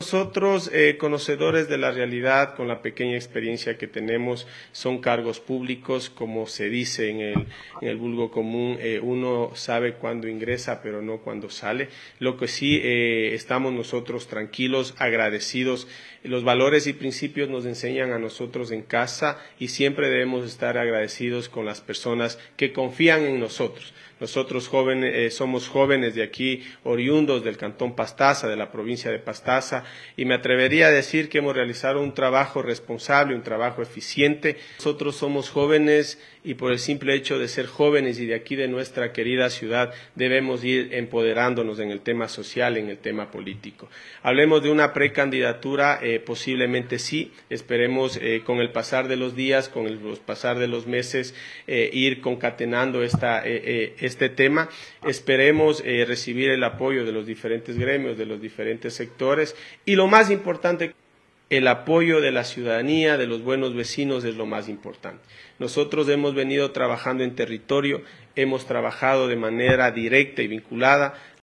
nosotros, conocedores de la realidad, con la pequeña experiencia que tenemos, son cargos públicos, como se dice en el vulgo común, uno sabe cuándo ingresa, pero no cuándo sale. Lo que sí, estamos nosotros tranquilos, agradecidos. Los valores y principios nos enseñan a nosotros en casa y siempre debemos estar agradecidos con las personas que confían en nosotros. Nosotros jóvenes, somos jóvenes de aquí, oriundos del Cantón Pastaza, de la provincia de Pastaza, y me atrevería a decir que hemos realizado un trabajo responsable, un trabajo eficiente. Nosotros somos jóvenes y por el simple hecho de ser jóvenes y de aquí de nuestra querida ciudad debemos ir empoderándonos en el tema social, en el tema político. Hablemos de una precandidatura, posiblemente sí, esperemos con el pasar de los días, con el pasar de los meses, ir concatenando este tema. Esperemos recibir el apoyo de los diferentes gremios, de los diferentes sectores y lo más importante, el apoyo de la ciudadanía, de los buenos vecinos es lo más importante. Nosotros hemos venido trabajando en territorio, hemos trabajado de manera directa y vinculada.